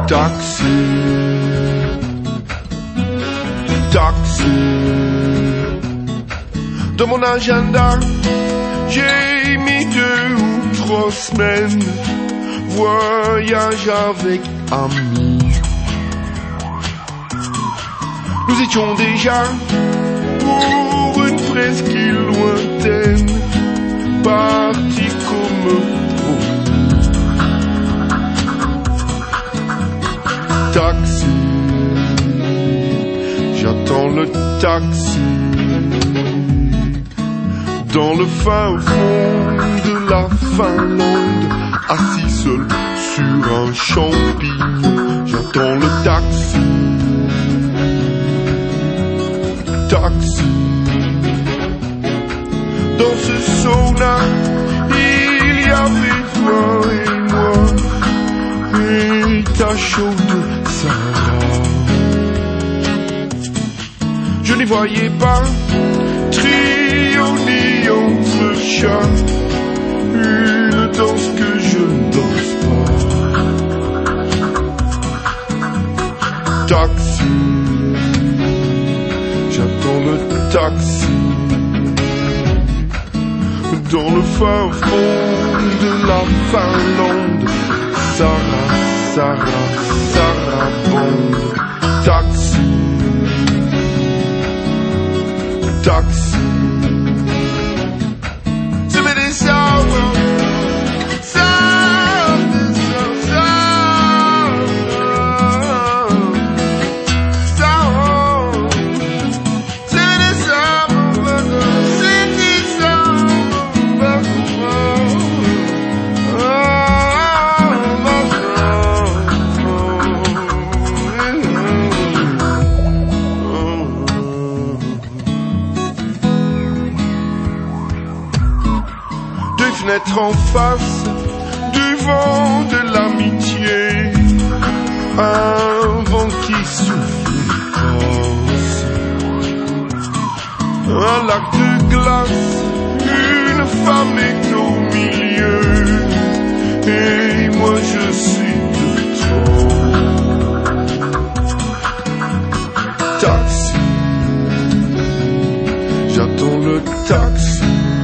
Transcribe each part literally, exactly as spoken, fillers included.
Taxi, taxi. Dans mon agenda, j'ai mis deux ou trois semaines. Voyage avec amis. Nous étions déjà pour une presqu'île lointaine, partis comme promis. Taxi, j'attends le taxi. Dans le fin fond de la Finlande, assis seul sur un champignon, j'attends le taxi. Taxi. Dans ce sauna, il y avait toi et moi, et ta chaude Sarah. Je n'y voyais pas trio ni entre chats, une danse que je ne danse pas. Taxi, j'attends le taxi. Dans le fin fond de la Finlande, Sarah, Sarah, Sarah Bond. Taxi, taxi. Tu mets des sabres, sabres, sabres, sabres. Tu mets des sabres, c'est des sabres. Deux fenêtres en face, du vent de l'amitié, un vent qui souffle écorce, un lac de glace, une femme est au milieu, et moi je suis de trop. Taxi, j'attends le taxi.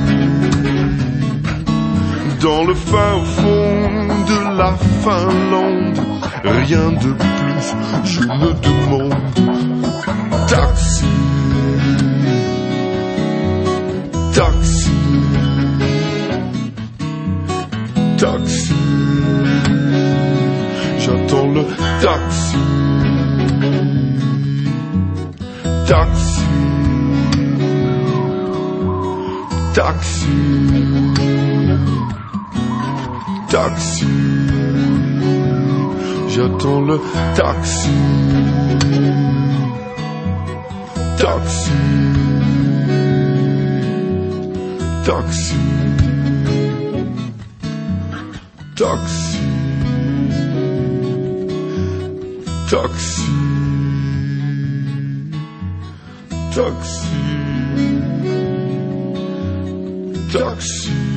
Dans le fin fond de la Finlande, rien de plus, je me demande. Taxi, taxi, taxi. J'attends le taxi, taxi, taxi. Taxi, j'attends le taxi. Taxi, taxi, taxi, taxi, taxi, taxi.